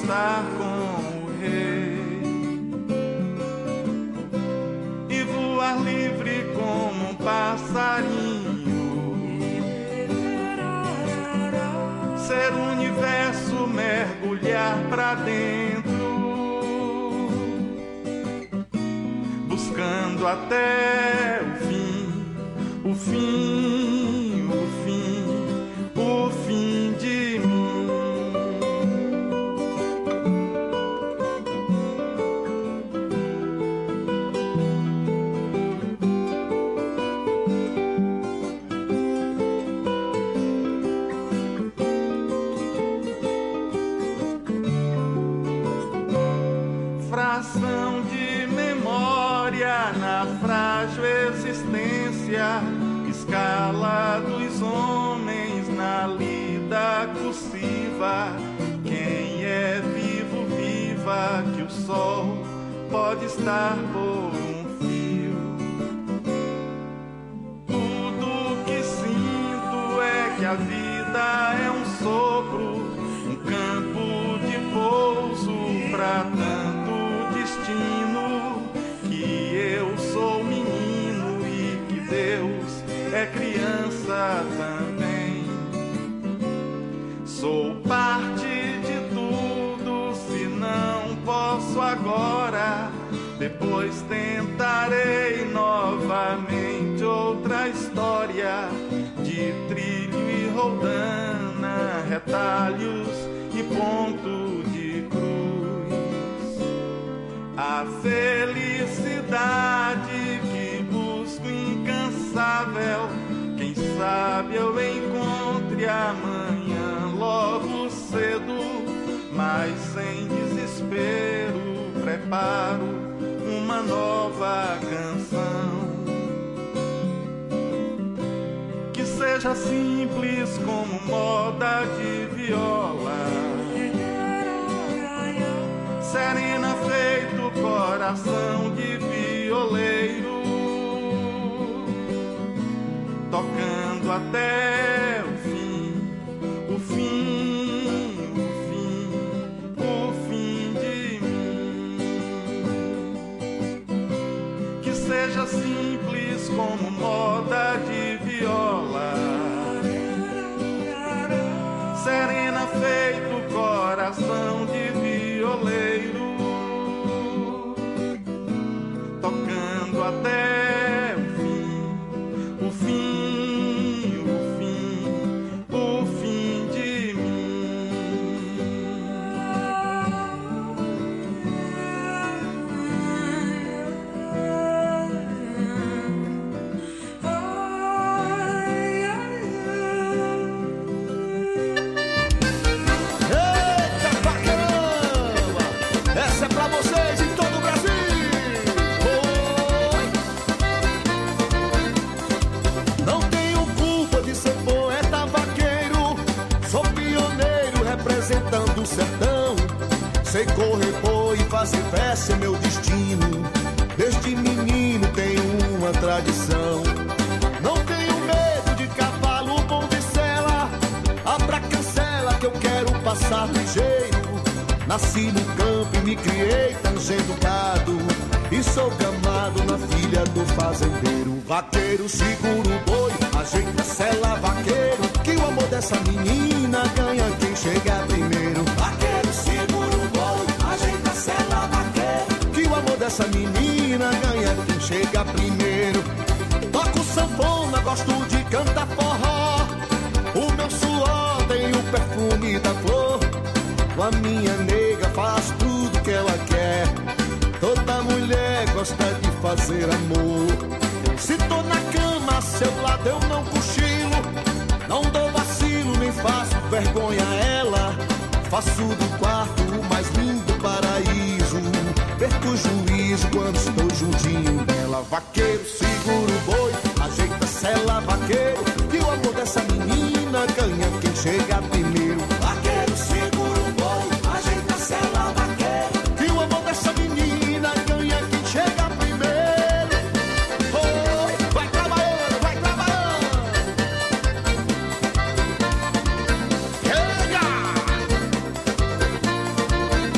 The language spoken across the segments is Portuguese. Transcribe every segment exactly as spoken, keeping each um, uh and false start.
estar com o rei e voar livre como um passarinho, ser o universo, mergulhar pra dentro, buscando até o fim, o fim, o fim, o fim de mim. Fração de memória na frágil existência, escala dos homens na lida cursiva. Quem é vivo, viva, que o sol pode estar por um fio. Tudo que sinto é que a vida é um sopro, um campo de pouso pra tanto destino, que eu sou menino e que Deus é criança também. Sou parte de tudo, se não posso agora, depois tentarei novamente outra história de trilho e roldana, retalhos e ponto de cruz. A felicidade que busco incansável, quem sabe eu encontre amanhã logo cedo, mas sem desespero preparo uma nova canção, que seja simples como moda de viola, serena feito coração de violeiro, tocando até o fim, o fim, o fim, o fim de mim. Que seja simples como moda de viola, serena feito coração de violeiro, tocando até o fim, o fim, o fim, o fim de mim. Eita, bacana! Essa é pra vocês em todo o Brasil! Oi! Não tenho culpa de ser poeta vaqueiro, sou pioneiro representando o sertão. Sei correr, pôr e fazer verso é meu destino. Desde menino tenho uma tradição. Não tenho medo de cavalo, bom de sela. Abra a cancela que eu quero passar ligeiro. Nasci no campo e me criei tangendo gado, e sou gamado na filha do fazendeiro. Vaqueiro segura o boi, ajeita a sela, vaqueiro, que o amor dessa menina ganha quem chega primeiro. Vaqueiro segura o boi, ajeita a sela, vaqueiro, que o amor dessa menina ganha quem chega primeiro. Toco sanfona, gosto de cantar forró, o meu suor tem o perfume da flor. Com a minha nega faço tudo que ela quer, toda mulher gosta de fazer amor. Se tô na cama a seu lado eu não cochilo, não dou vacilo nem faço vergonha a ela. Faço do quarto o mais lindo paraíso, perco o juízo quando estou juntinho dela. Vaqueiro segura o boi, ajeita a sela, vaqueiro, que o amor dessa menina ganha quem chega primeiro. Vaqueiro segura o boi, ajeita a sela, vaqueiro, que o amor dessa menina ganha quem chega primeiro. Oh, vai trabalhando, vai trabalhando. Chega!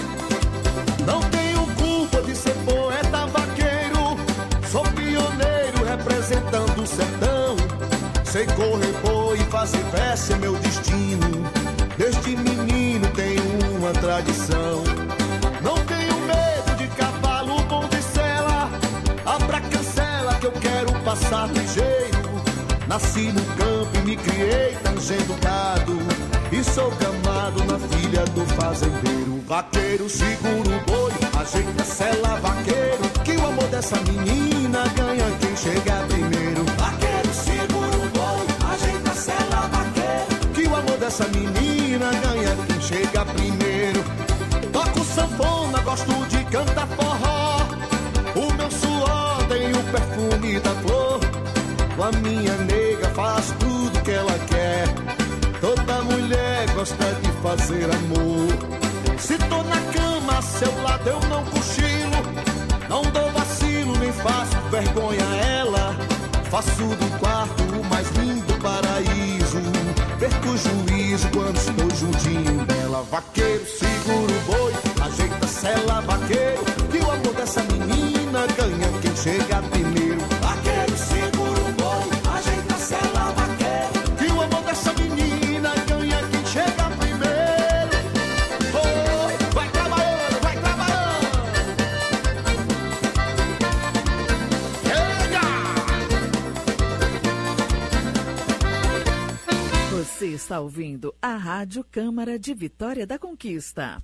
repor e fazer verso é meu destino. Desde menino tenho uma tradição. Não tenho medo de cavalo, bom de sela. Abra cancela que eu quero passar ligeiro. Nasci no campo e me criei tangendo gado. E sou gamado na filha do fazendeiro. Vaqueiro, segura o boi, ajeita a sela, vaqueiro, que o amor dessa menina ganha quem chega primeiro. Vaqueiro, segura o boi, ajeita a sela, vaqueiro, que o amor dessa menina ganha quem chega primeiro. Toco sanfona, gosto de cantar forró. O meu suor tem o perfume da flor. Com a minha nega faz tudo que ela quer. Toda mulher gosta de fazer amor. Se tô na cama, a seu lado eu não cochilo. Não dou vacilo, nem faço vergonha a ela. Faço do quarto o mais lindo paraíso. Perco o juízo quando estou juntinho dela. Vaqueiro, segura o boi, ajeita a sela, vaqueiro, que o amor dessa menina ganha quem chega primeiro. Vaqueiro, segura o boi, ajeita a sela, vaqueiro, que o amor dessa menina ganha quem chega primeiro. Oh, vai trabalhando, vai trabalhando. Chega! Você está ouvindo a Rádio Câmara de Vitória da Conquista.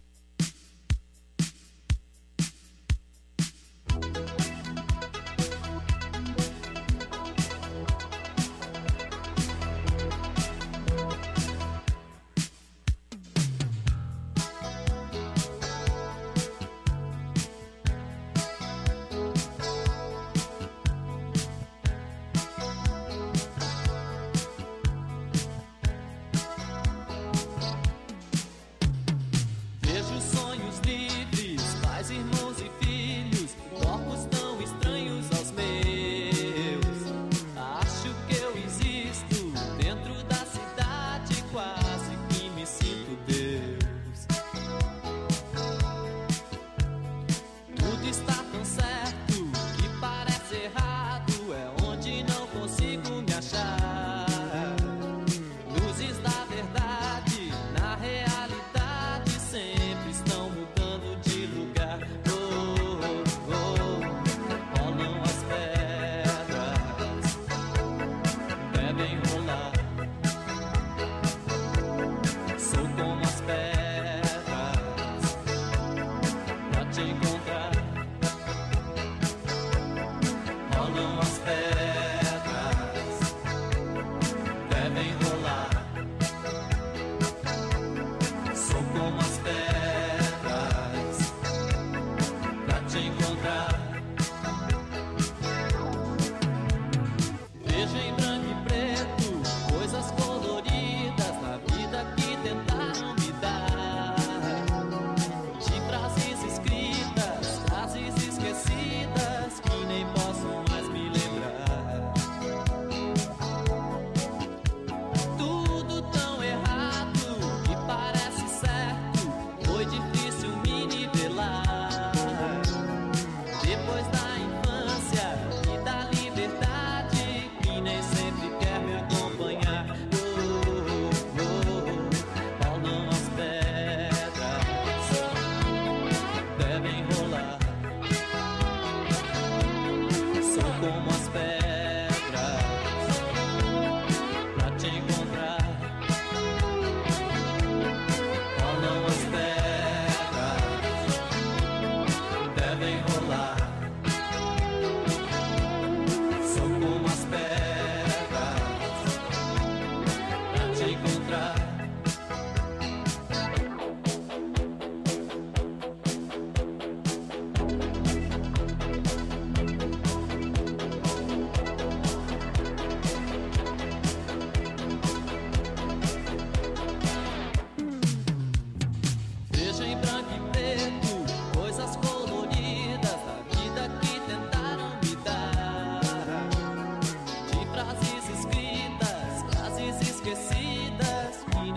Esquecidas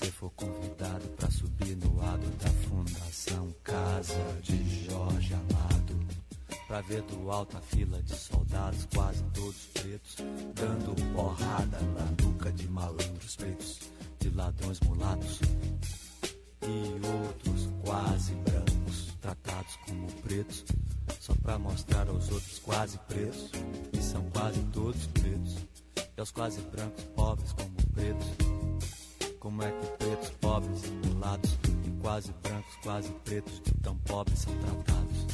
você for convidado pra subir no lado da Fundação Casa de Jorge Amado, pra ver do alto a fila de soldados, quase todos pretos, dando porrada na nuca de malandros pretos, de ladrões mulatos e outros quase brancos, tratados como pretos, só pra mostrar aos outros quase pretos, que são quase todos pretos, e aos quase brancos pobres como pretos. Como é que pretos, pobres e mulatos, e quase brancos, quase pretos, de tão pobres são tratados?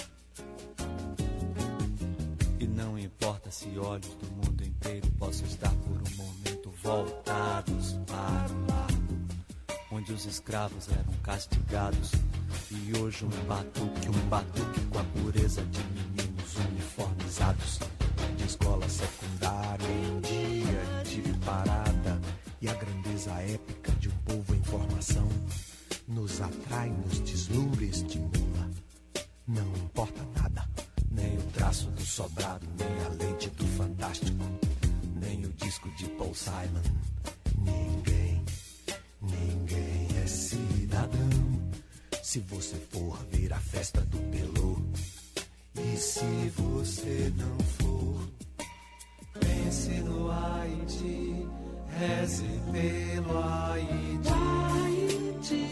E não importa se olhos do mundo inteiro possam estar por um momento voltados para o lado onde os escravos eram castigados, e hoje um batuque, um batuque com a pureza de meninos uniformizados de escola secundária em dia de parada. E a grandeza épica de um povo em formação nos atrai nos deslumres de mula. Não importa nada, nem o traço do sobrado, nem a lente do fantástico, nem o disco de Paul Simon. Ninguém, ninguém é cidadão se você for ver a festa do Pelô. E se você não for, pense no Haiti, reze pelo Haiti. Haiti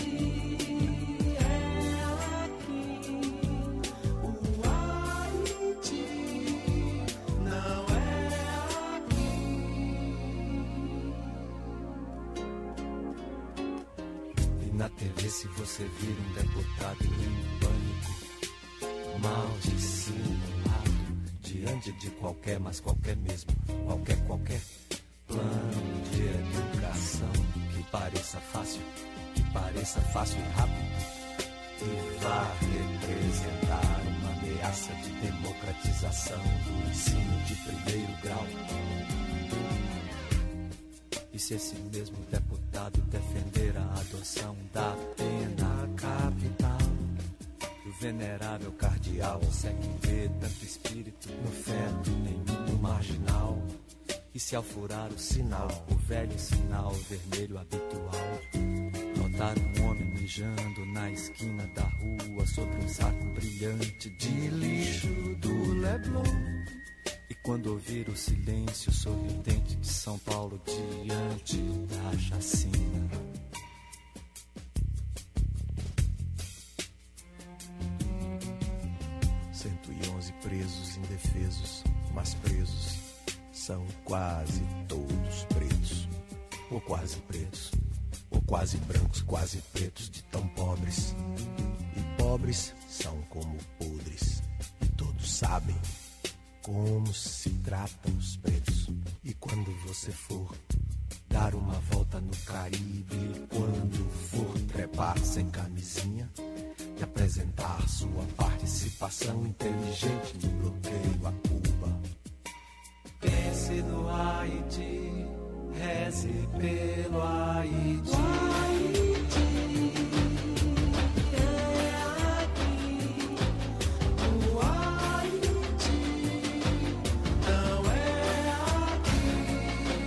é aqui, o Haiti não é aqui. E na T V, se você vir um deputado em pânico, mal dissimulado, diante de qualquer, mas qualquer mesmo, qualquer, qualquer plano de educação que pareça fácil, que pareça fácil e rápido, e vá representar uma ameaça de democratização do ensino de primeiro grau. E se esse mesmo deputado defender a adoção da pena capital, o venerável cardeal consegue ver tanto espírito no feto, nenhum no marginal. E se ao furar o sinal, o velho sinal vermelho habitual, notar um homem mijando na esquina da rua sobre um saco brilhante de lixo do Leblon. E quando ouvir o silêncio sorridente de São Paulo diante da chacina, cento e onze presos indefesos, mas presos são quase todos pretos, ou quase pretos, ou quase brancos, quase pretos, de tão pobres. E pobres são como podres, e todos sabem como se tratam os pretos. E quando você for dar uma volta no Caribe, quando for trepar sem camisinha e apresentar sua participação inteligente no bloqueio a Cuba, pense no Haiti, reze pelo Haiti. O Haiti é aqui, o Haiti não é aqui.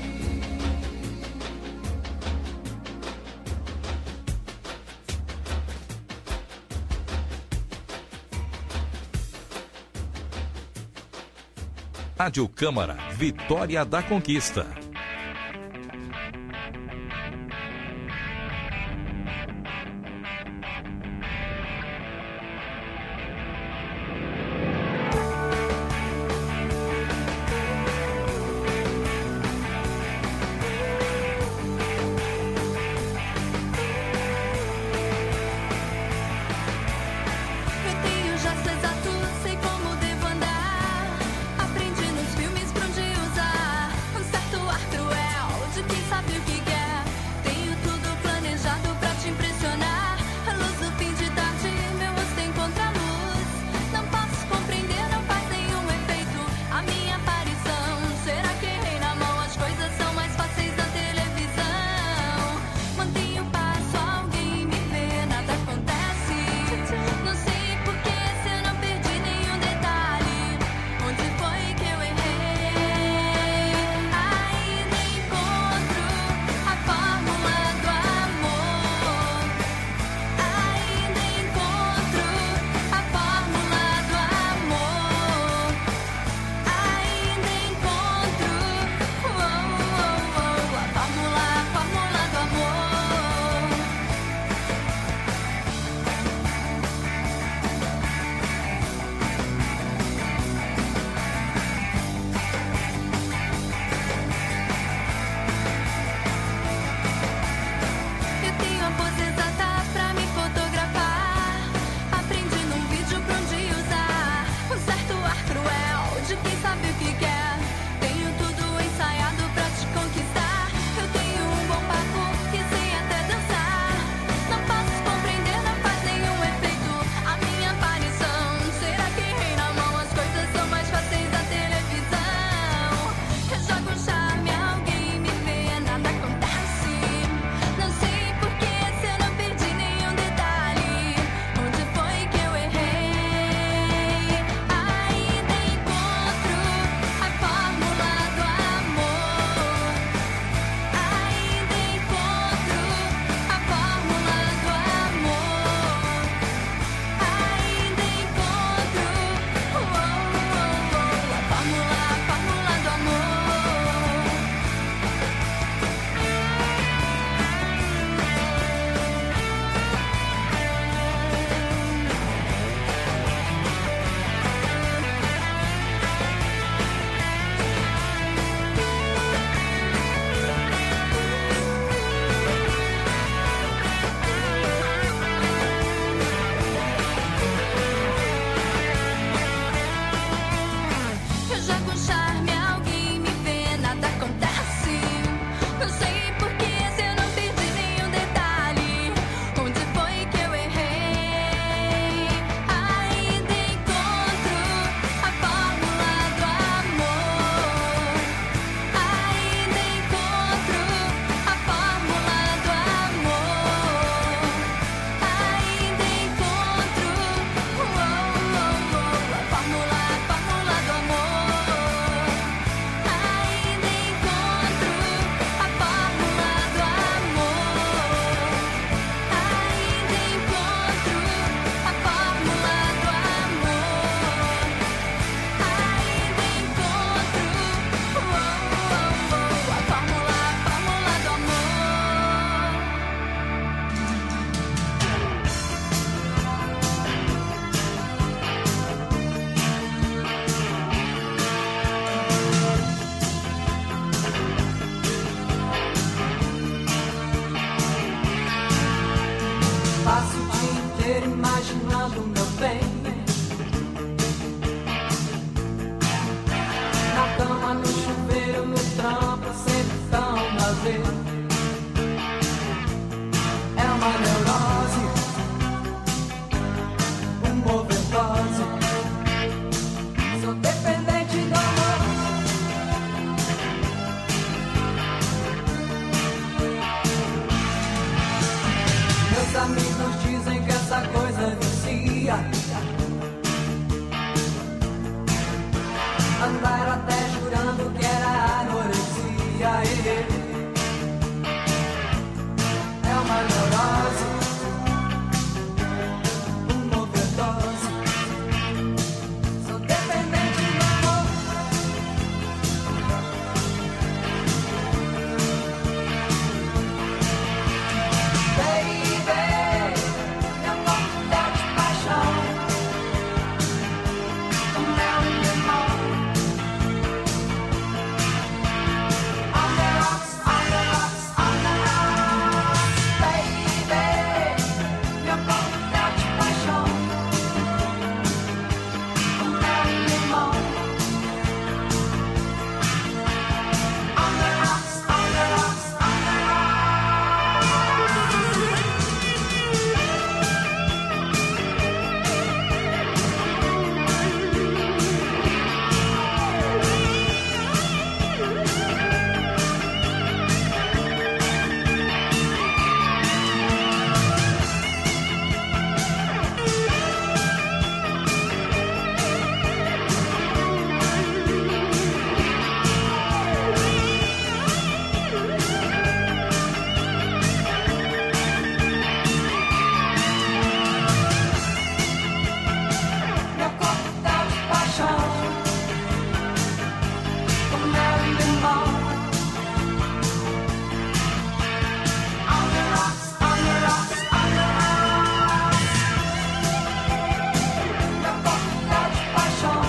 Rádio Câmara, Vitória da Conquista. Certo dizem que essa coisa vicia. Andaram até jurando que era anorexia. É uma neurose, uma overdose. Sou dependente do amor. Baby, eu vou mudar de paixão. O mel e limão. On the rocks, on the rocks, on the rocks. Baby, eu vou mudar de paixão. O mel e limão. On the rocks, on the rocks, on the meu corpo tá de paixão. O mel e limão. On the rocks, on the rocks, on the rocks. Meu corpo tá de paixão.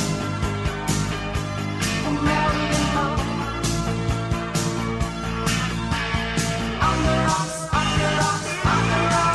O mel e limão. On the rocks, on the rocks, on the rocks.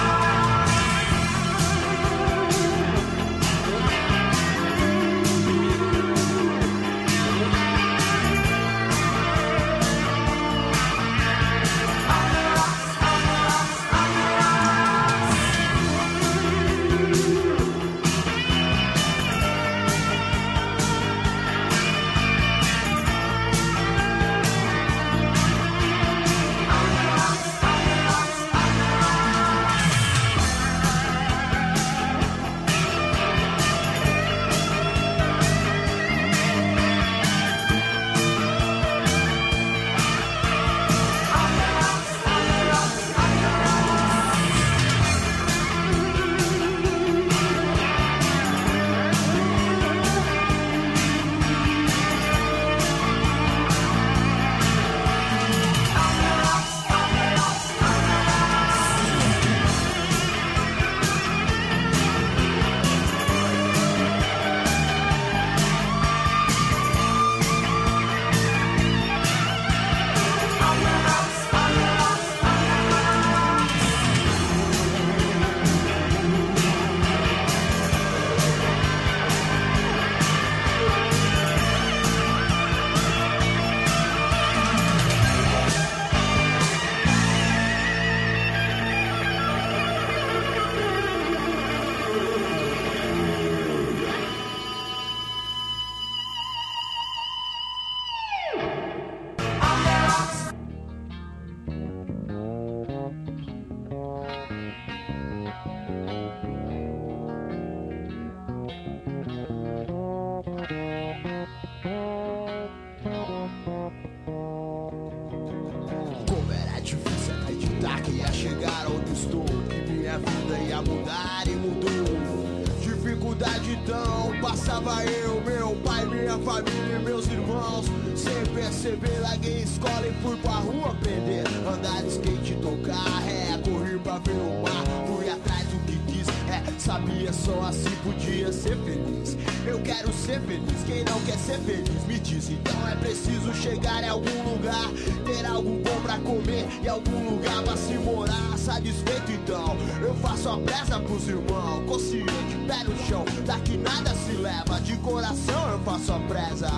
Como era difícil acreditar que ia chegar onde estou, que minha vida ia mudar e mudou. Dificuldade então, passava eu, meu pai, minha família e meus irmãos. Sem perceber, larguei a escola e fui pra rua aprender. Andar de skate, tocar ré, correr pra ver o mar. Fui atrás do que quis, é, sabia só assim podia ser feliz. Eu quero ser feliz, quem não quer ser feliz me diz. Então é preciso chegar em algum lugar, ter algo bom pra comer e algum lugar pra se morar. Satisfeito então, eu faço a presa pros irmãos, consciente, pé no chão, daqui nada se leva. De coração eu faço a presa.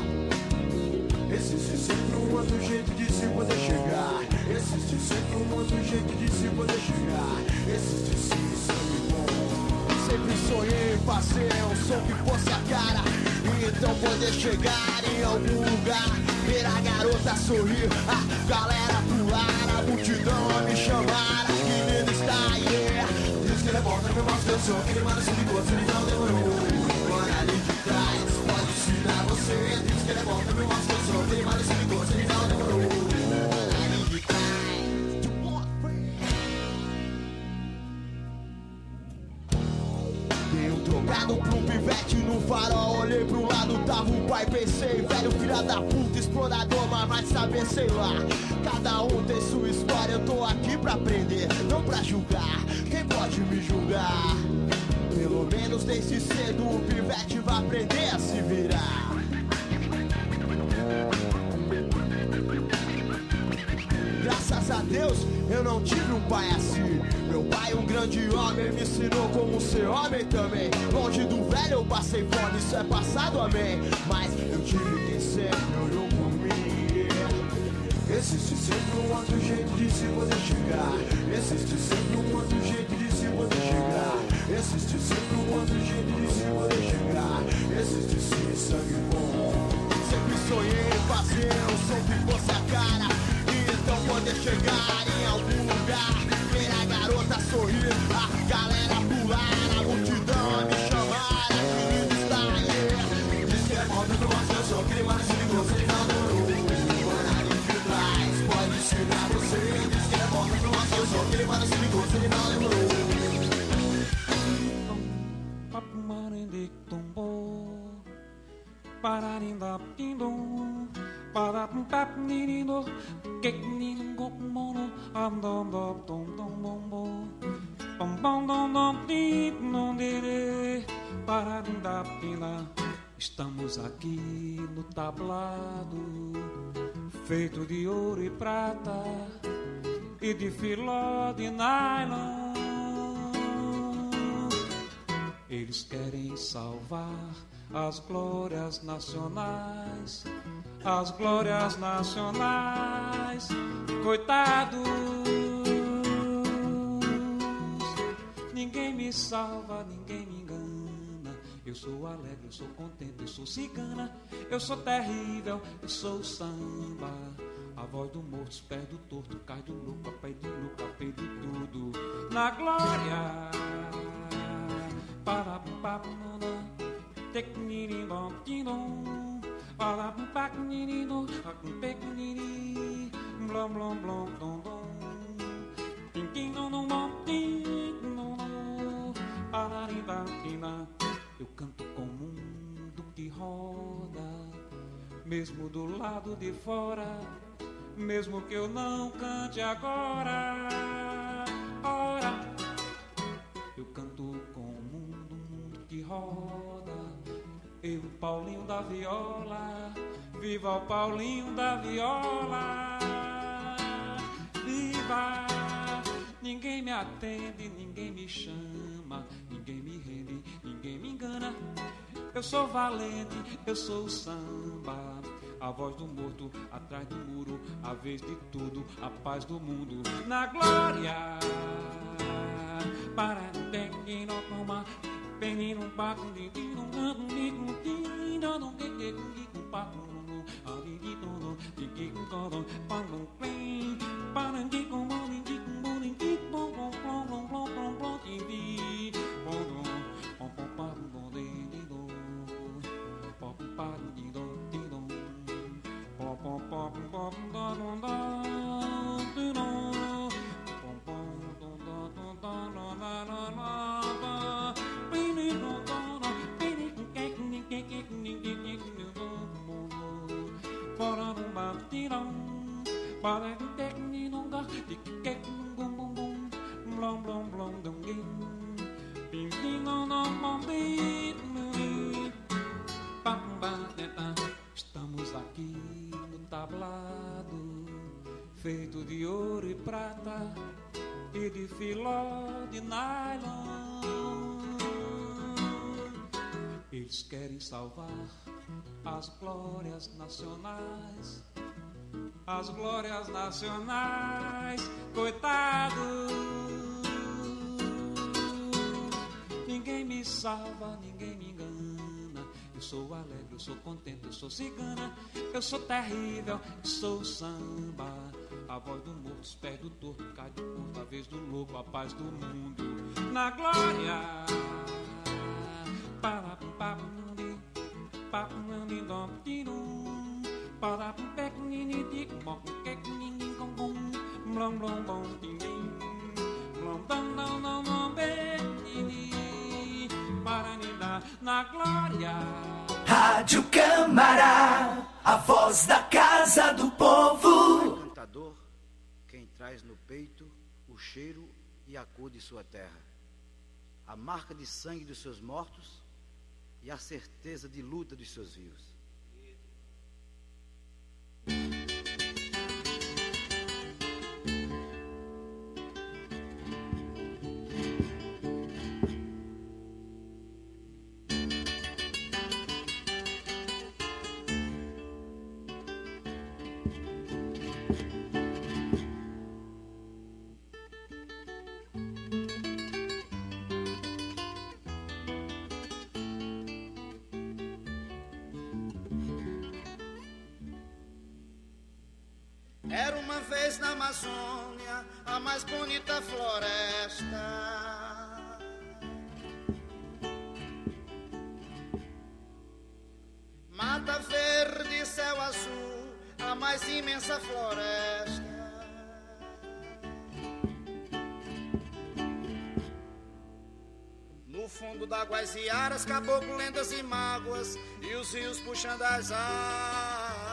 Existe sempre um outro jeito de se poder chegar. Existe sempre um outro jeito de se poder chegar. Existe sim sangue bom. Sempre sonhei em fazer um som que fosse a cara, e então poder chegar em algum lugar, ver a garota sorrir, a galera pular, a multidão a me chamar. Que lindo está, yeah. This is que volta, meu mostra eu sou. Ele manda se ligou, se ele não demorou. Quando ali de trás, pode ensinar você. Diz que ele volta, meu mostra eu sou. Ele manda se ligou, se ele não demorou. Ali de trás. Dei um trocado pro pivete no farol. Olhei pro lado, tava o pai. Pensei, velho, filha da puta, explorador, mas vai saber, sei lá. Cada um tem sua história, eu tô aqui pra aprender, não pra julgar. Quem pode me julgar? Pelo menos desde cedo o pivete vai aprender a se virar. Graças a Deus eu não tive um pai assim. Meu pai, um grande homem, me ensinou como ser homem também. Longe do velho eu passei fome, isso é passado, amém. Mas eu tive quem sempre olhou por mim. Existe sempre um outro jeito de se você chegar. Existe sempre um outro jeito de se você chegar. Existe sempre um outro jeito de se você chegar. Existe sim sangue bom. Sempre sonhei em fazer um som que fosse a cara. Então poder chegar em algum lugar, ver a garota sorrir, a galera pular, a multidão a me chamar, a querida está aí. Diz que é volta do nosso eu sou, aquele mano se ligou, se ele não demorou. Quando ali de trás, pode ensinar você. Diz que é volta do nosso eu sou, aquele mano se ligou, se ele não demorou. Pararinda pindom, parapum pap nirindo, keknin gokmono, amdom dom dom dom bom bom bom dom dom dip non dire, pararinda pina. Estamos aqui no tablado, feito de ouro e prata e de filó de nylon. Eles querem salvar as glórias nacionais, as glórias nacionais, coitados. Ninguém me salva, ninguém me engana. Eu sou alegre, eu sou contente, eu sou cigana. Eu sou terrível, eu sou samba. A voz do morto, os pés do torto, cai do louco, a pé de louco, a pé de tudo. Na glória, para papo Teknirimbom tindom, para um pacnirindo, a um pecniri, blom blom blom dom dom, tintim dom dom dom, tim dom dom, pararibatina. Eu canto com o mundo que roda, mesmo do lado de fora, mesmo que eu não cante agora. Ora, eu canto com o mundo, mundo que roda. Eu, Paulinho da viola, viva o Paulinho da viola. Viva, ninguém me atende, ninguém me chama, ninguém me rende, ninguém me engana. Eu sou valente, eu sou o samba, a voz do morto atrás do muro, a vez de tudo, a paz do mundo. Na glória, para ninguém não tomar. Penino um paco de tino, um nico, tino, não tem que com paco, no, ali de todo, de que com todo, para um play, para de com morning, de com morning, de bom, bom, bom, bom, bom, bom, bom, de bom, bom, bom, bom, bom, de do, pop, pá, de do, de do, pop, pop, pop, pop, do, do, do, de do, pop, pop, do, do, do, do, do, do, do. Para um tecninonga, de que bum bum bum, blom blom blom dum gum, bim bim não não bom bim, pam pam teta. Estamos aqui no tablado, feito de ouro e prata e de filó de nylon. Eles querem salvar as glórias nacionais, as glórias nacionais, coitados. Ninguém me salva, ninguém me engana. Eu sou alegre, eu sou contente, eu sou cigana. Eu sou terrível, eu sou samba. A voz do morto, os pés do torto, cai do ponto, a vez do louco, a paz do mundo. na glória. Para pum papundi, papundi dom tirum, para pum pequenini tic bom pequenini com com, blom blom bom tim blom blom não não não bequini, para me dar na glória. Rádio Câmara, a voz da casa do povo. Cantador, quem traz no peito o cheiro e a cor de sua terra, a marca de sangue dos seus mortos e a certeza de luta dos seus vivos. Era uma vez na Amazônia a mais bonita floresta. Mata verde, céu azul, a mais imensa floresta. No fundo d'águas e aras, caboclo, lendas e mágoas, e os rios puxando as águas.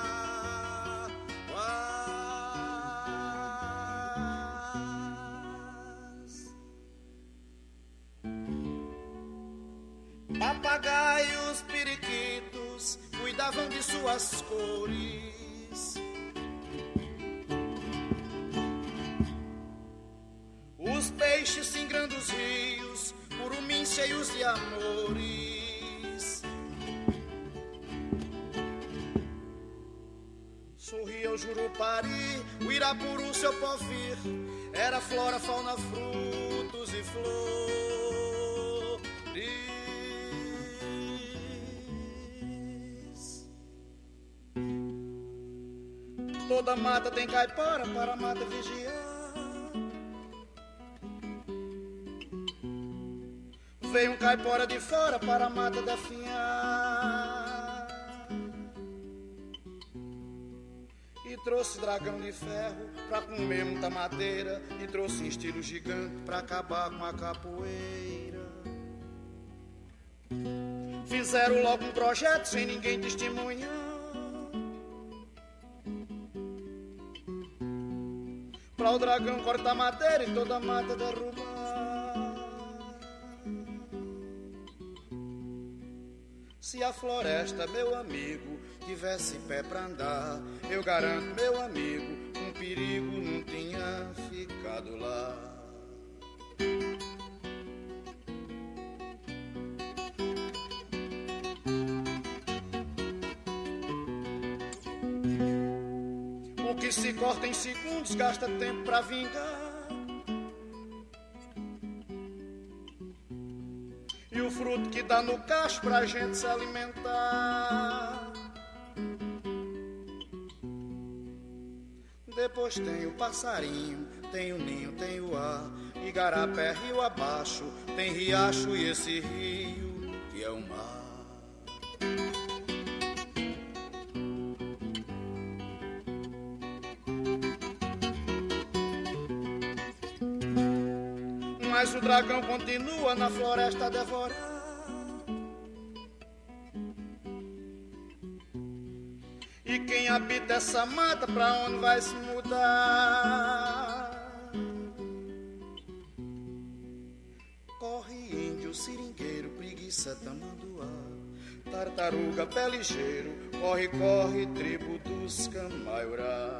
Papagaios, periquitos cuidavam de suas cores. Os peixes singrando os rios, curumins cheios de amores. Sorria o jurupari, o irapuru, seu povir. Era flora, fauna, frutos e flores. Toda mata tem caipora para a mata vigiar. Veio um caipora de fora para a mata definhar. E trouxe dragão de ferro pra comer muita madeira. E trouxe um estilo gigante pra acabar com a capoeira. Fizeram logo um projeto sem ninguém testemunhar. Pra o dragão cortar madeira e toda a mata derrubar. Se a floresta, meu amigo, tivesse pé pra andar, eu garanto, meu amigo, um perigo não tinha ficado lá. O que se corta em segundos gasta tempo pra vingar. E o fruto que dá no cacho pra gente se alimentar. Depois tem o passarinho, tem o ninho, tem o ar. Igarapé, rio abaixo, tem riacho e esse rio que é o mar. Mas o dragão continua na floresta a devorar. E quem habita essa mata, pra onde vai se mudar? Corre índio, seringueiro, preguiça, tamanduá, tartaruga, pé ligeiro, corre, corre, tribo dos Camaiurá.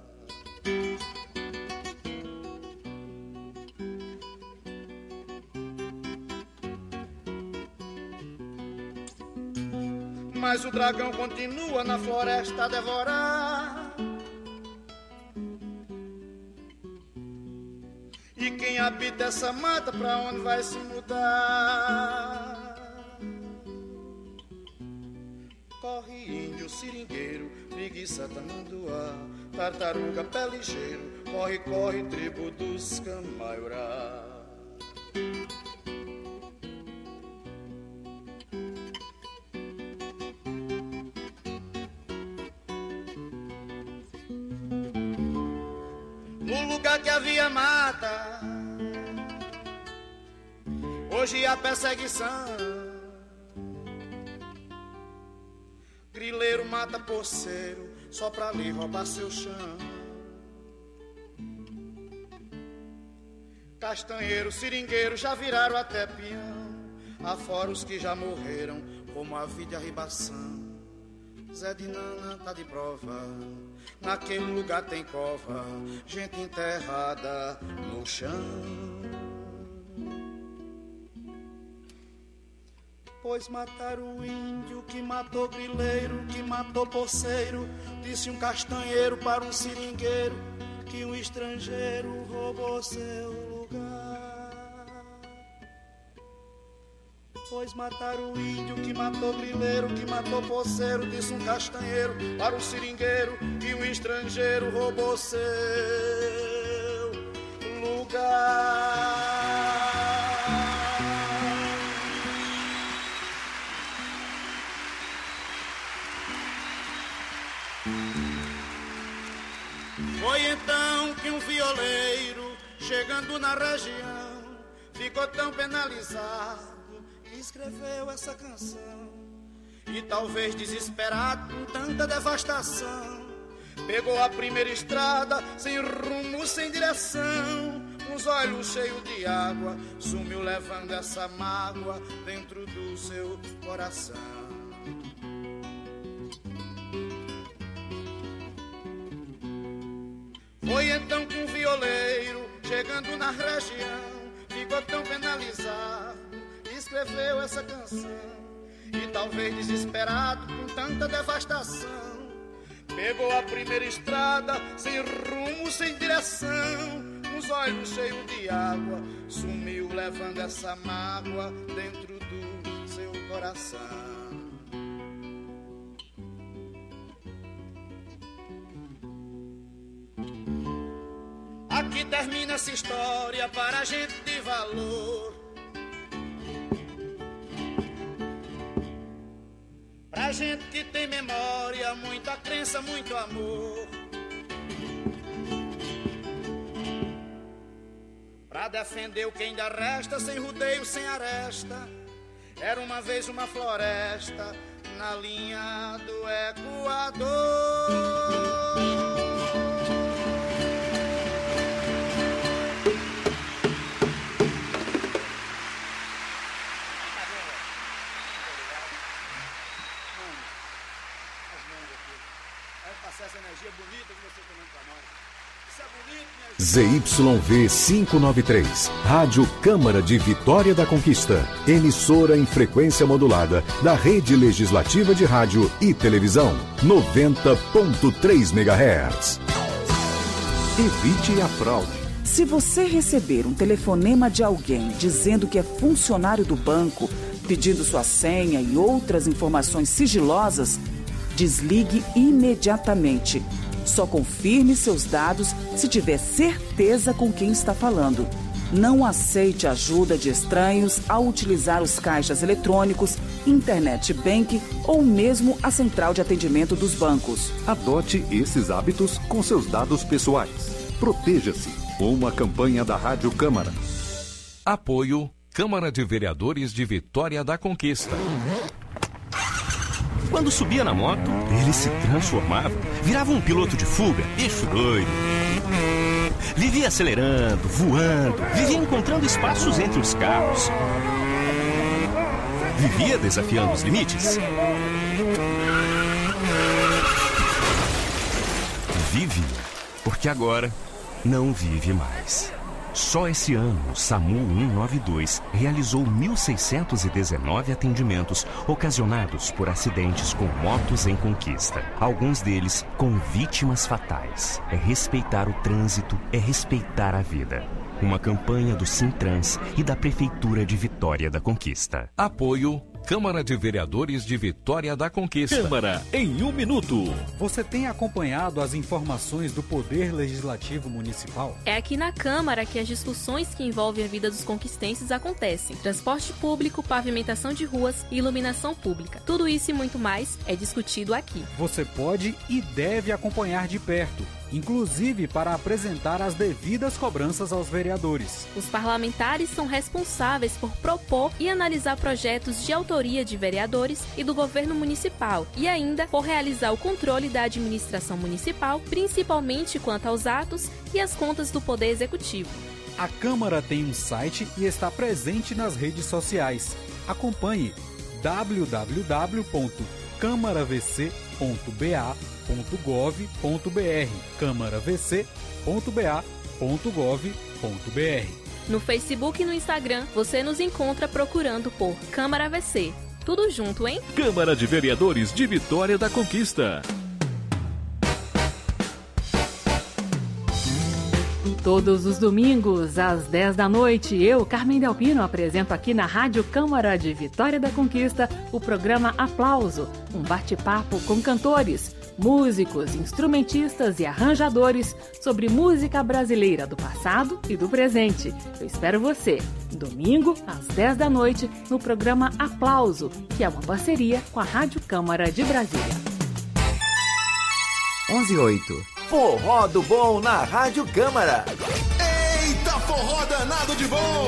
Mas o dragão continua na floresta a devorar. E quem habita essa mata, pra onde vai se mudar? Corre índio, seringueiro, preguiça, tamanduá, tartaruga, pé ligeiro, corre, corre, tribo dos Camaiurá. lugar que havia mata, hoje há perseguição. Grileiro mata poceiro só pra lhe roubar seu chão. Castanheiro, seringueiro já viraram até peão. Afora os que já morreram, como a vida e a ribação. Zé de Nana tá de prova, naquele lugar tem cova, gente enterrada no chão. Pois mataram o índio, que matou grileiro, que matou poceiro. Disse um castanheiro para um seringueiro, que um estrangeiro roubou seu lugar. Pois mataram o índio, que matou grileiro, que matou poceiro. Disse um castanheiro para um seringueiro, que um estrangeiro roubou seu lugar. Foi então que um violeiro, chegando na região, ficou tão penalizado e escreveu essa canção. E talvez desesperado com tanta devastação, pegou a primeira estrada, sem rumo, sem direção. Os olhos cheios de água, sumiu levando essa mágoa dentro do seu coração. Foi então que um violeiro, chegando na região, ficou tão penalizado e escreveu essa canção. E talvez desesperado com tanta devastação, pegou a primeira estrada, sem rumo, sem direção. Os olhos cheios de água, sumiu levando essa mágoa dentro do seu coração. Aqui termina essa história para a gente de valor, pra gente que tem memória, muita crença, muito amor, pra defender o que ainda resta, sem rodeio, sem aresta. Era uma vez uma floresta na linha do Equador. Essa energia bonita que você tem pra nós. Isso é bonito, minha gente. Z Y V quinhentos e noventa e três, Rádio Câmara de Vitória da Conquista, emissora em frequência modulada da Rede Legislativa de Rádio e Televisão, noventa ponto três megahertz. Evite a fraude. Se você receber um telefonema de alguém dizendo que é funcionário do banco, pedindo sua senha e outras informações sigilosas, desligue imediatamente. Só confirme seus dados se tiver certeza com quem está falando. Não aceite ajuda de estranhos ao utilizar os caixas eletrônicos, internet bank ou mesmo a central de atendimento dos bancos. Adote esses hábitos com seus dados pessoais. Proteja-se. Uma campanha da Rádio Câmara. Apoio Câmara de Vereadores de Vitória da Conquista. Quando subia na moto, ele se transformava, virava um piloto de fuga, bicho doido. Vivia acelerando, voando, vivia encontrando espaços entre os carros. Vivia desafiando os limites. Vive, porque agora não vive mais. Só esse ano, o SAMU cento e noventa e dois realizou mil seiscentos e dezenove atendimentos ocasionados por acidentes com motos em conquista. Alguns deles com vítimas fatais. É respeitar o trânsito, é respeitar a vida. Uma campanha do Sintrans e da Prefeitura de Vitória da Conquista. Apoio Câmara de Vereadores de Vitória da Conquista. Câmara em um minuto. Você tem acompanhado as informações do Poder Legislativo Municipal? É aqui na Câmara que as discussões que envolvem a vida dos conquistenses acontecem. Transporte público, pavimentação de ruas e iluminação pública. Tudo isso e muito mais é discutido aqui. Você pode e deve acompanhar de perto, inclusive para apresentar as devidas cobranças aos vereadores. Os parlamentares são responsáveis por propor e analisar projetos de autoria de vereadores e do governo municipal e ainda por realizar o controle da administração municipal, principalmente quanto aos atos e às contas do Poder Executivo. A Câmara tem um site e está presente nas redes sociais. Acompanhe w w w ponto câmara v c ponto b a ponto gov ponto b r câmara v c ponto b a ponto gov ponto b r. No Facebook e no Instagram, você nos encontra procurando por Câmara V C. Tudo junto, hein? Câmara de Vereadores de Vitória da Conquista. Todos os domingos, às dez da noite, eu, Carmen Delpino, apresento aqui na Rádio Câmara de Vitória da Conquista o programa Aplauso, um bate-papo com cantores, músicos, instrumentistas e arranjadores sobre música brasileira do passado e do presente. Eu espero você, domingo, às dez da noite, no programa Aplauso, que é uma parceria com a Rádio Câmara de Brasília. onze e oito. Forró do Bom na Rádio Câmara. Eita, forró danado de bom!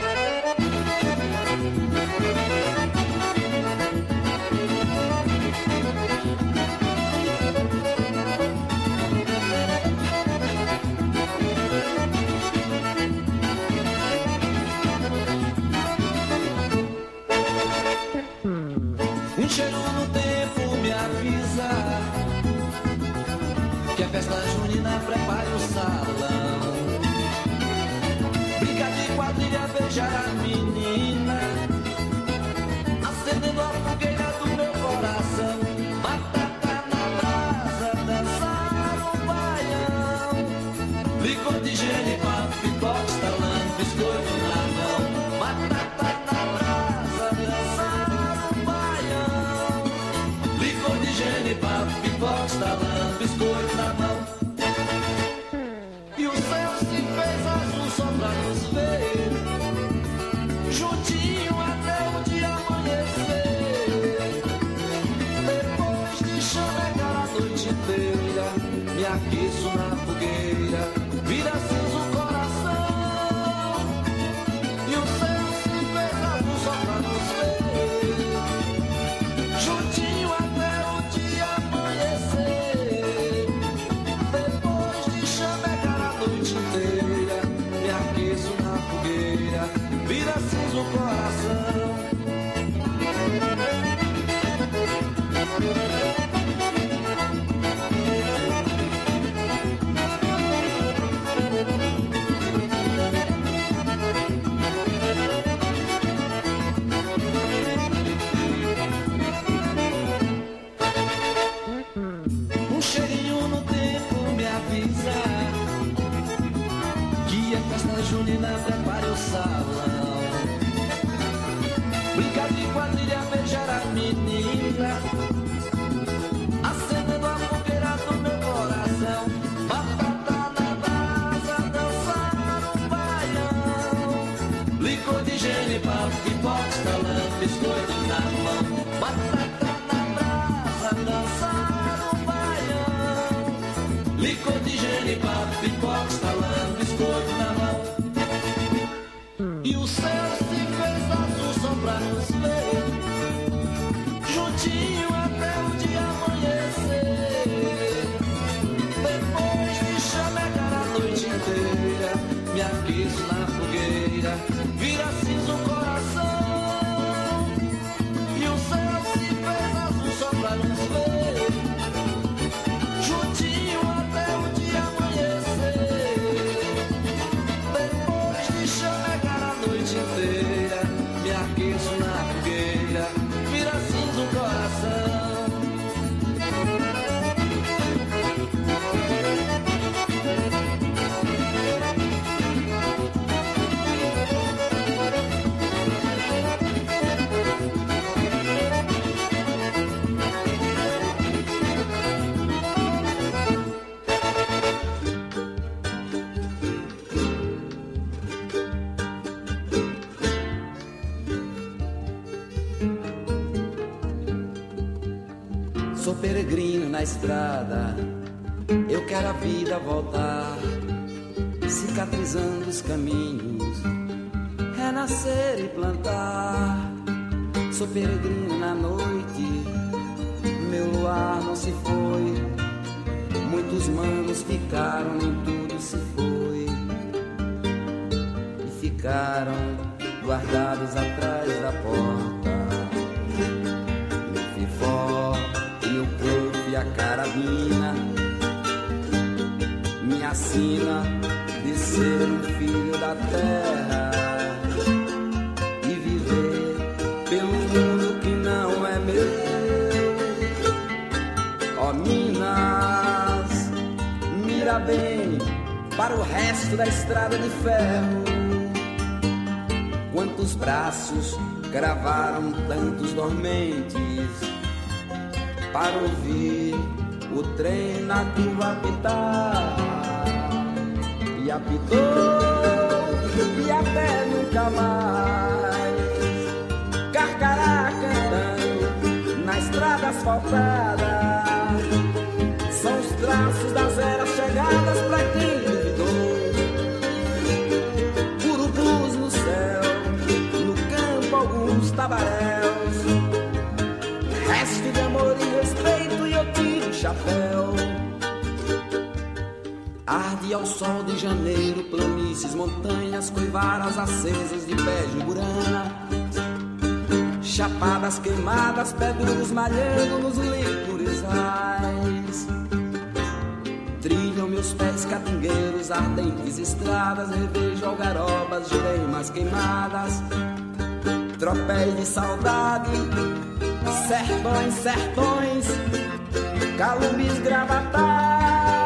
Um cheiro no tempo me avisa que a festa junina prepare o salão. Briga de quadrilha, beijar a menina, acendendo a fogueira do meu coração. Batata na brasa, dançar um baião. Licor de genipapo, pipoca, estalando, biscoito na mão. Batata na brasa, dançar um baião. Licor de genipapo, pipoca, estalando, biscoito na mão. E o céu se fez azul só pra nos ver, juntinho até o dia amanhecer. Depois de chamegar a noite inteira, me aqueço na fogueira, vira cinza o coração. E o céu se fez azul só pra nos ver, juntinho até o dia amanhecer. Depois de chamegar a noite inteira, me aqueço na fogueira, vira cinza o coração. Um cheirinho no tempo me avisa que a festa junina prepare o salão. Brincar de quadrilha, beijar a menina, acendendo a fogueira do meu coração. Batata na brasa, dançar um baião. Licor de genipapo, pipoca, estalando, biscoito na mão. Batata na brasa, dançar um baião. Licor de genipapo, pipoca, estalando, biscoito na mão. E o céu se fez azul só pra nos ver, juntinho até o dia amanhecer. Depois de chamegar a noite inteira, me aqueço na fogueira, vira cinza o coração. E o céu se fez azul só pra nos ver, juntinho até o dia amanhecer. Depois de chamegar a noite inteira, me aqueço na fogueira, vira cinza o coração. Sou peregrino na estrada, eu quero a vida voltar, cicatrizando os caminhos, renascer e plantar. Sou peregrino na noite, meu luar não se foi, muitos manos ficaram, nem tudo se foi, e ficaram guardados atrás da porta. Meu fifó, meu corpo e a carabina, minha sina de ser um filho da terra e viver pelo mundo que não é meu. Ó Minas, mira bem para o resto da estrada de ferro. Quantos braços gravaram tantos dormentes para ouvir o trem na curva apitar. E apitou e até nunca mais. Carcará cantando na estrada asfaltada. São os traços das eras chegadas pra quem duvidou. Urubus no céu, no campo alguns tabaréus. Resto de amor e respeito e eu tiro o chapéu. Arde ao sol de janeiro, planícies, montanhas, coivaras acesas de pé de burana. Chapadas queimadas, pedras malhando nos licurizais. Trilham meus pés catingueiros, ardentes estradas, revejo algarobas, jureimas queimadas. Tropéis de saudade, sertões, sertões, calumbis gravatados.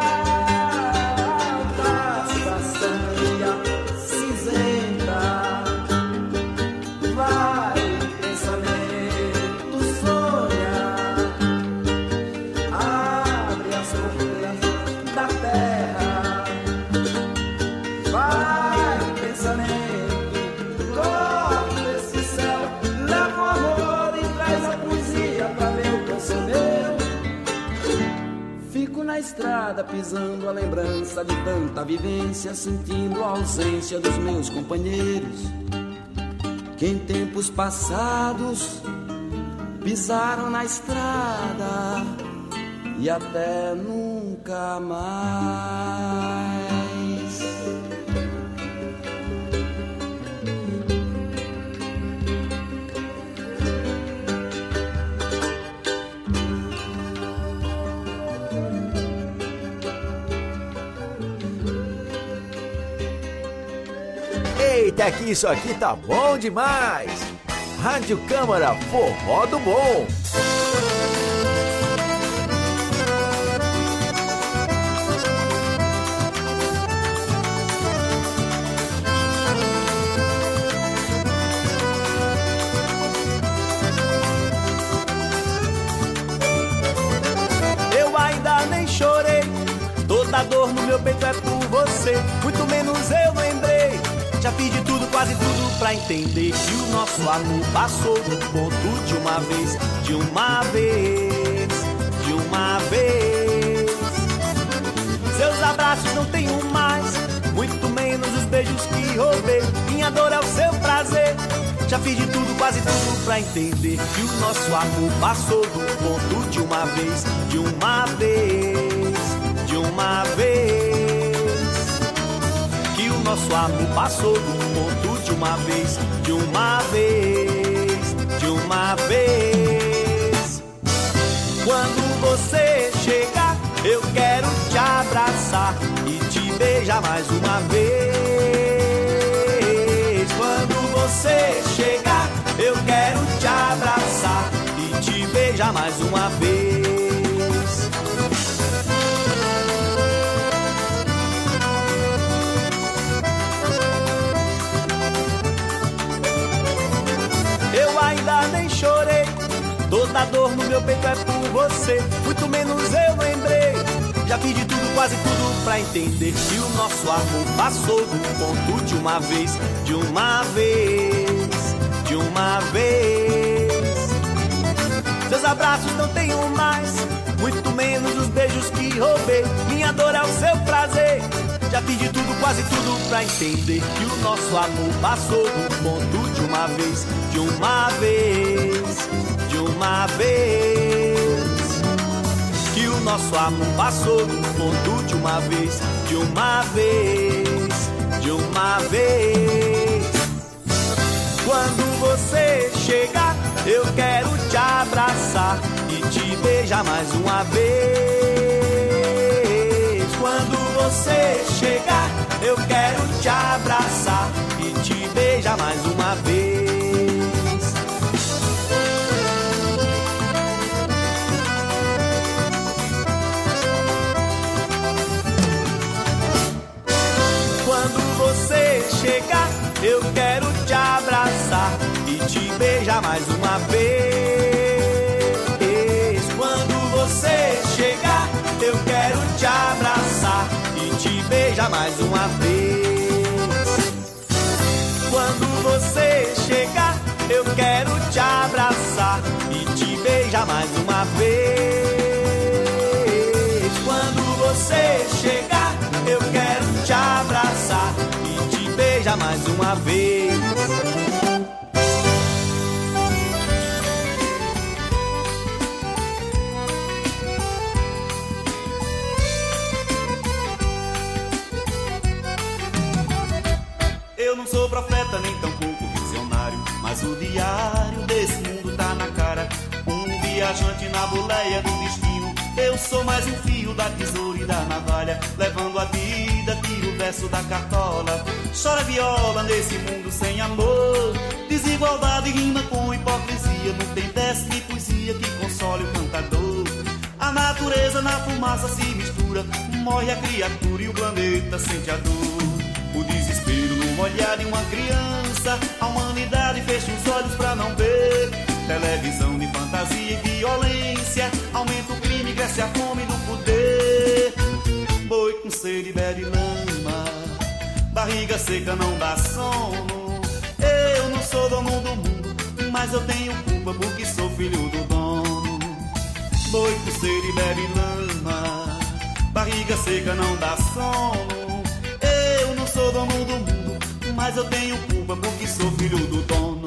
Estrada, pisando a lembrança de tanta vivência, sentindo a ausência dos meus companheiros, que em tempos passados pisaram na estrada e até nunca mais. Eita, que isso aqui tá bom demais! Rádio Câmara, forró do bom! Eu ainda nem chorei, toda dor no meu peito é por você, muito menos eu lembrei. Já fiz de tudo, quase tudo pra entender que o nosso amor passou do ponto de uma vez, de uma vez, de uma vez. Seus abraços não tenho mais, muito menos os beijos que roubei. Minha dor é o seu prazer. Já fiz de tudo, quase tudo pra entender que o nosso amor passou do ponto de uma vez, de uma vez, de uma vez. Nosso amor passou do ponto de uma vez, de uma vez, de uma vez. Quando você chegar, eu quero te abraçar e te beijar mais uma vez. Quando você chegar, eu quero te abraçar e te beijar mais uma vez. Ainda nem chorei, toda dor no meu peito é por você, muito menos eu lembrei. Já fiz de tudo, quase tudo pra entender que o nosso amor passou do ponto de uma vez, de uma vez, de uma vez. Seus abraços não tenho mais, Já fiz de tudo, quase tudo pra entender que o nosso amor passou do ponto de uma vez, de uma vez, de uma vez. Que o nosso amor passou do ponto de uma vez, de uma vez, de uma vez. Quando você chegar, eu quero te abraçar e te beijar mais uma vez. Quando você chegar, eu quero te abraçar e te beijar mais uma vez. Quando você chegar, eu quero te abraçar e te beijar mais uma vez. Quando você chegar, eu quero te abraçar e te beijar mais uma vez. Quando você chegar, eu quero te abraçar e te beijar mais uma vez. Quando você chegar, eu quero te abraçar e te beijar mais uma vez. Eu não sou profeta nem tampouco visionário, mas o diário desse mundo tá na cara. Um viajante na boleia do destino. Eu sou mais um fio da tesoura e da navalha, levando a vida, tiro o verso da cartola. Chora viola nesse mundo sem amor. Desigualdade rima com hipocrisia. Não tem verso nem poesia que console o cantador. A natureza na fumaça se mistura. Morre a criatura e o planeta sente a dor. O desespero no olhar de uma criança. A humanidade fecha os olhos pra não ver. Televisão de fantasia e violência. Aumenta o crime, cresce a fome do poder. Boi com sede bebe lama. Barriga seca não dá sono. Eu não sou dono do mundo, mas eu tenho culpa porque sou filho do dono. Boi com sede bebe lama. Barriga seca não dá sono. Eu não sou dono do mundo, mas eu tenho culpa porque sou filho do dono.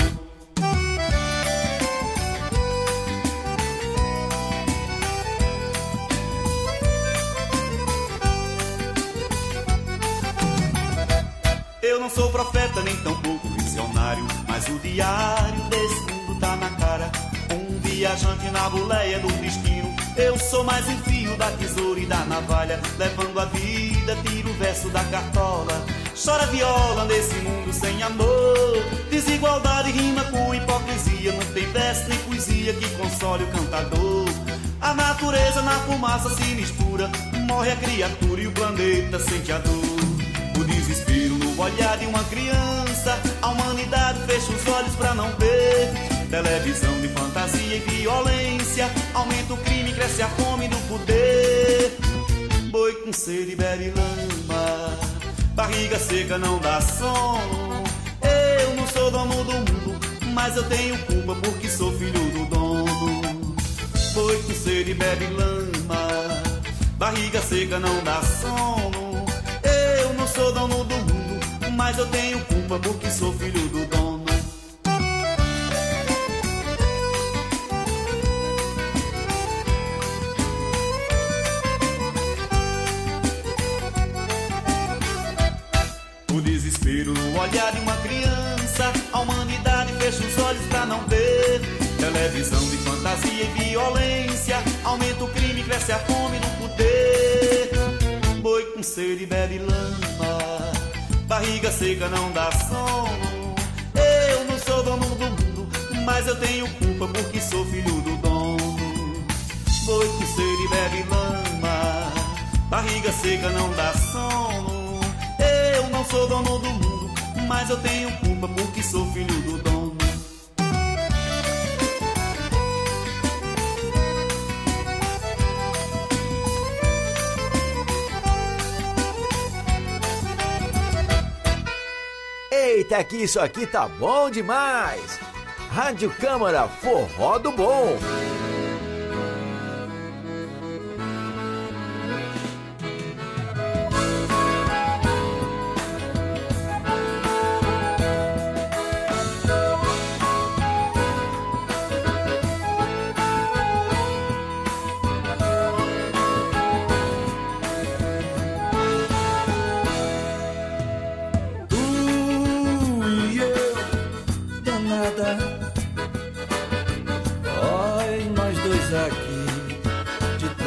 Eu não sou profeta nem tampouco visionário, mas o diário desse mundo tá na cara. Um viajante na boleia do destino. Eu sou mais um fio da tesoura e da navalha, levando a vida, tiro o verso da cartola. Chora viola nesse mundo sem amor. Desigualdade rima com hipocrisia. Não tem verso nem poesia que console o cantador. A natureza na fumaça se mistura. Morre a criatura e o planeta sente a dor. O desespero no olhar de uma criança. A humanidade fecha os olhos pra não ver. Televisão de fantasia e violência. Aumenta o crime, cresce a fome do poder. Boi com sede bebe lama. Barriga seca não dá sono. Eu não sou dono do mundo, mas eu tenho culpa porque sou filho do dono. Boi com sede bebe lama. Barriga seca não dá sono. Eu não sou dono do mundo, mas eu tenho culpa porque sou filho do dono. O desespero no olhar de uma criança. A humanidade fecha os olhos pra não ver. Televisão de fantasia e violência. Aumenta o crime, cresce a fome no poder. Boi com sede bebe lama. Barriga seca não dá sono. Eu não sou dono do mundo, mas eu tenho culpa porque sou filho do dono. Boi com sede bebe lama. Barriga seca não dá sono. Eu não sou dono do mundo, mas eu tenho culpa porque sou filho do dono. Eita, que isso aqui tá bom demais! Rádio Câmara Forró do Bom.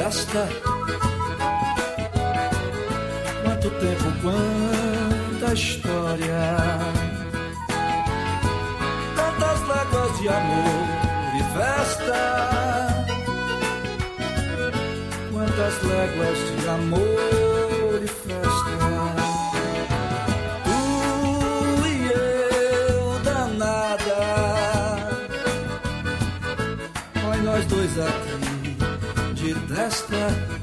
desta. Quanto tempo, quanta história, tantas léguas de amor e festa, quantas léguas de amor e festa. Tu e eu, danada, olha nós dois aqui de testa.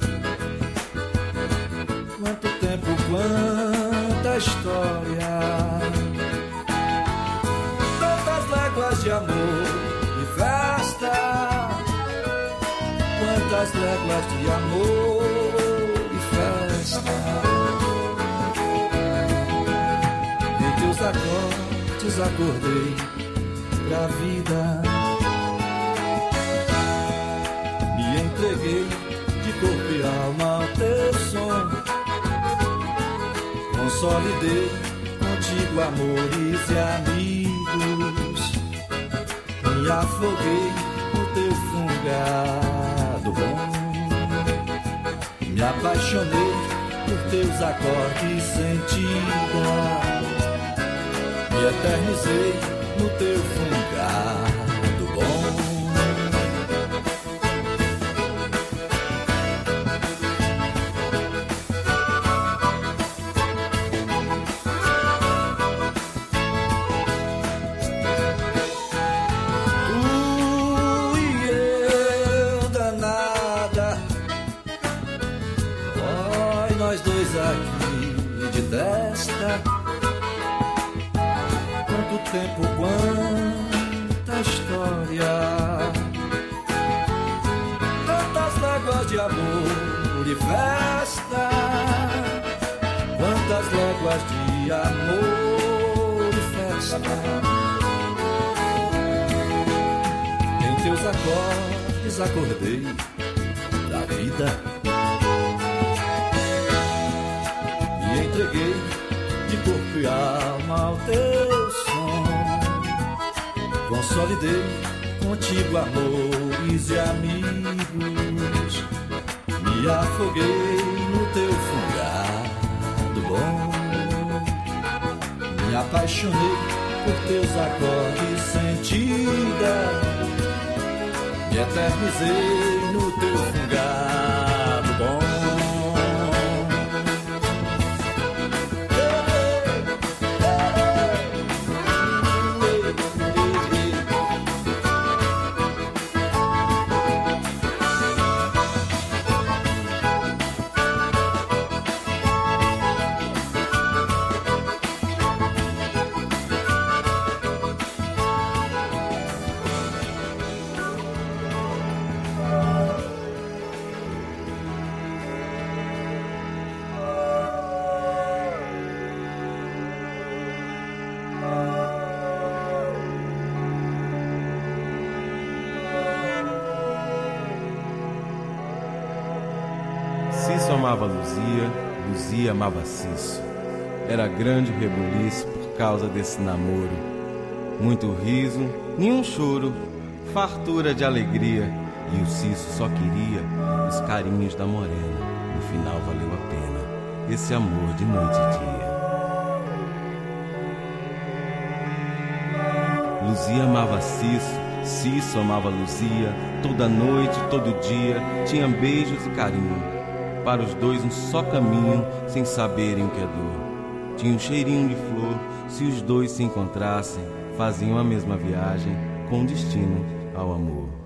Quanto tempo, quanta história, tantas léguas de amor e festa, quantas léguas de amor e festa. Em teus acordes acordei pra vida, me entreguei de corpo e alma ao teu som. Consolidei contigo amores e amigos, me afoguei no teu fungado bom, me apaixonei por teus acordes sentida, me eternizei no teu fungado bom. Quanto tempo, quanta história, tantas léguas de amor e festa, quantas léguas de amor e festa. Em teus acordes acordei da vida, entreguei de corpo e alma ao teu som. Consolidei contigo amores e amigos, me afoguei no teu fungado bom, me apaixonei por teus acordes sentida, me eternizei no teu fungado bom. Amava Luzia, Luzia amava Cisso. Era grande rebuliço por causa desse namoro. Muito riso, nenhum choro, fartura de alegria. E o Cisso só queria os carinhos da morena. No final valeu a pena esse amor de noite e dia. Luzia amava Cisso, Cisso amava Luzia. Toda noite, todo dia, tinha beijos e carinho. Para os dois um só caminho, sem saberem o que é dor. Tinha um cheirinho de flor, se os dois se encontrassem, faziam a mesma viagem, com destino ao amor.